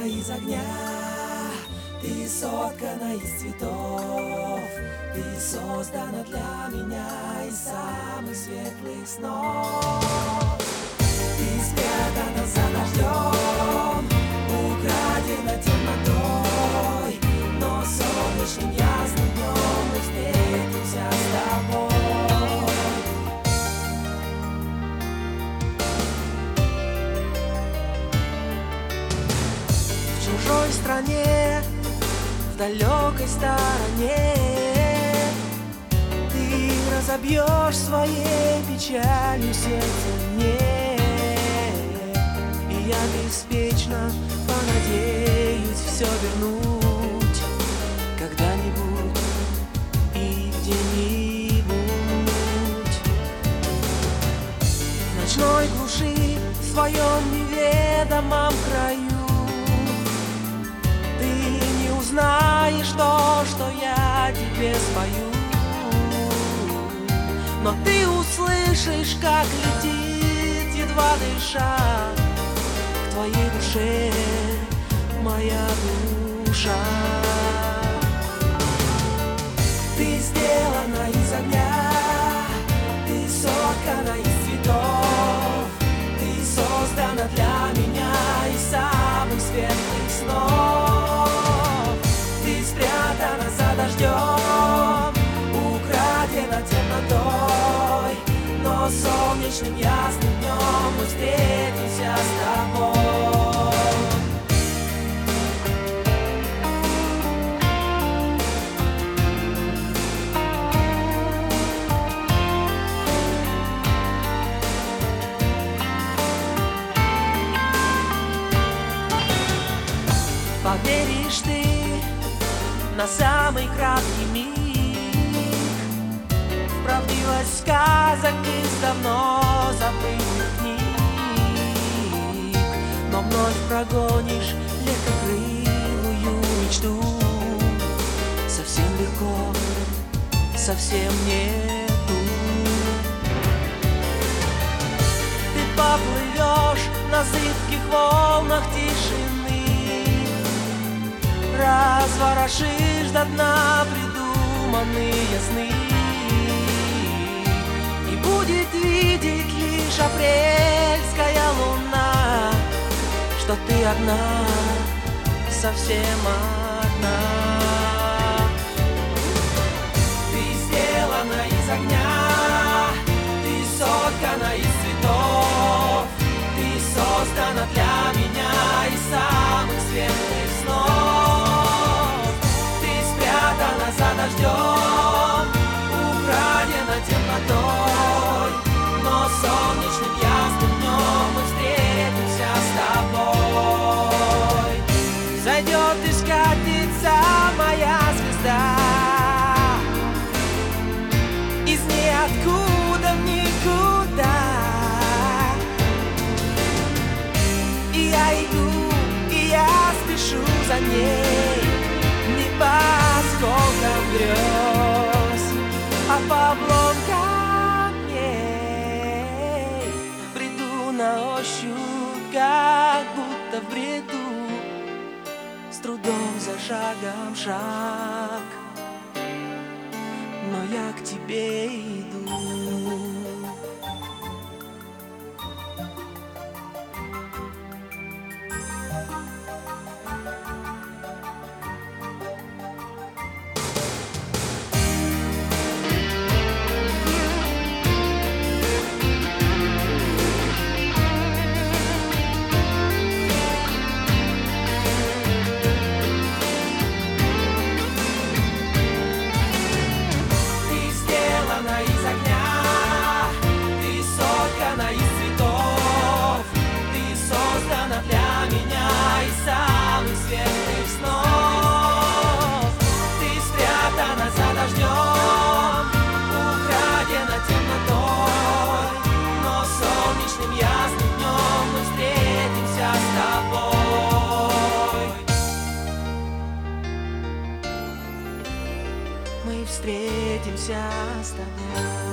сделана из огня, ты соткана из цветов, ты создана для меня из самых светлых снов. Ты спрятана за дождем, украдена темнотой, но солнечным ясным днем мы встретимся с тобой. В чужой стране, в далекой стороне, ты разобьешь своей печалью сердце мне, и я беспечно понадеюсь все вернуть когда-нибудь и где-нибудь. В ночной глуши, в своем неведомом краю, ты не узнаешь то, что я тебе спою, но ты услышишь, как летит, едва дыша, к твоей душе моя душа. Ты сделана из огня, ты соткана из цветов, ты создана для меня из самых светлых снов. Ты спрятана за дождем, украдена темнотой, но солнечным ясным днем мы встретимся с тобой. Поверишь ты на самый краткий миг в правдивость сказок из давно забытых книг, но вновь прогонишь легкокрылую мечту. Совсем легко, совсем нету. Ты поплывешь на зыбких волнах тишины, разворошишь до дна придуманные сны, и будет видеть лишь апрельская луна, что ты одна, совсем одна. Ты сделана из огня, ты соткана из цветов, ты создана для меня из самых светлых снов. Ты спрятана за дождем, украдена темнотой, но солнечным ясным днем мы встретимся с тобой. Зайдет и скатится моя звезда из ниоткуда в никуда, и я иду, и я спешу за ней, не по осколкам грез, а по обломкам камней. Бреду на ощупь, как будто в бреду, с трудом за шагом шаг, но я к тебе иду. Мы встретимся с тобой.